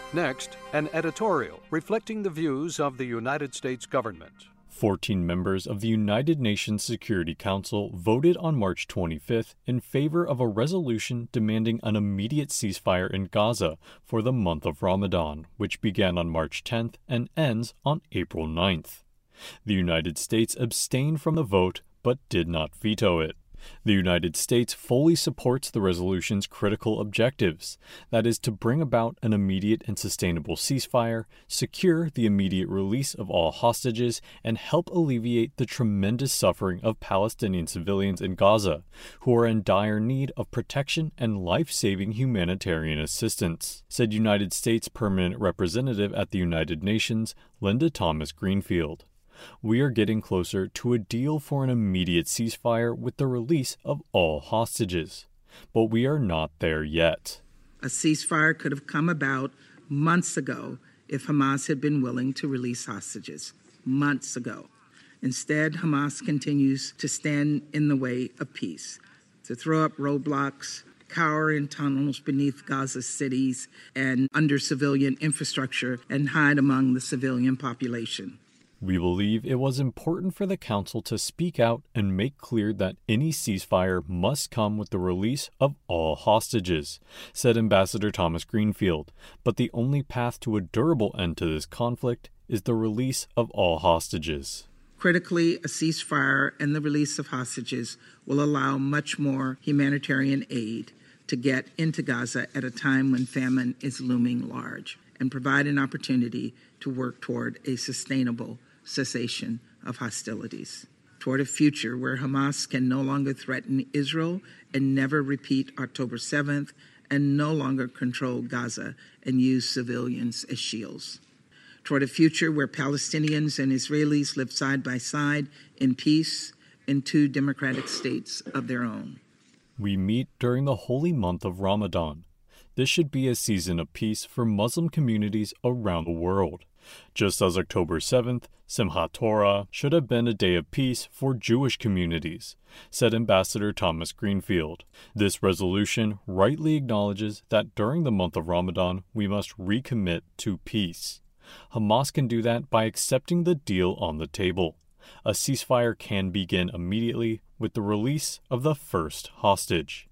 Next, an editorial reflecting the views of the United States government. 14 members of the United Nations Security Council voted on March 25th in favor of a resolution demanding an immediate ceasefire in Gaza for the month of Ramadan, which began on March 10th and ends on April 9th. The United States abstained from the vote but did not veto it. The United States fully supports the resolution's critical objectives, that is, to bring about an immediate and sustainable ceasefire, secure the immediate release of all hostages, and help alleviate the tremendous suffering of Palestinian civilians in Gaza, who are in dire need of protection and life-saving humanitarian assistance, said United States Permanent Representative at the United Nations, Linda Thomas-Greenfield. We are getting closer to a deal for an immediate ceasefire with the release of all hostages. But we are not there yet. A ceasefire could have come about months ago if Hamas had been willing to release hostages. Months ago. Instead, Hamas continues to stand in the way of peace, to throw up roadblocks, cower in tunnels beneath Gaza cities and under civilian infrastructure, and hide among the civilian population. We believe it was important for the Council to speak out and make clear that any ceasefire must come with the release of all hostages, said Ambassador Thomas-Greenfield. But the only path to a durable end to this conflict is the release of all hostages. Critically, a ceasefire and the release of hostages will allow much more humanitarian aid to get into Gaza at a time when famine is looming large, and provide an opportunity to work toward a sustainable cessation of hostilities, toward a future where Hamas can no longer threaten Israel and never repeat October 7th, and no longer control Gaza and use civilians as shields, toward a future where Palestinians and Israelis live side by side in peace in two democratic states of their own. We meet during the holy month of Ramadan. This should be a season of peace for Muslim communities around the world, just as October 7th, Simchat Torah, should have been a day of peace for Jewish communities, said Ambassador Thomas-Greenfield. This resolution rightly acknowledges that during the month of Ramadan we must recommit to peace. Hamas can do that by accepting the deal on the table. A ceasefire can begin immediately with the release of the first hostage.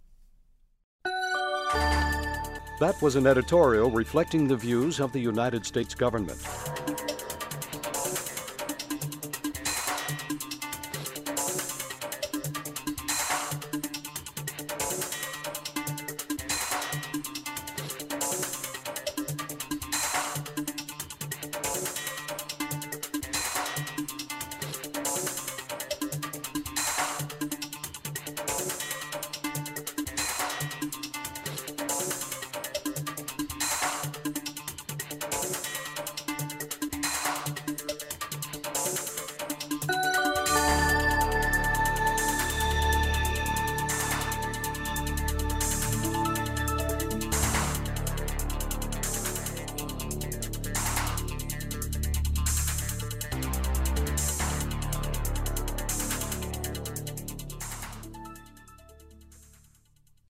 That was an editorial reflecting the views of the United States government.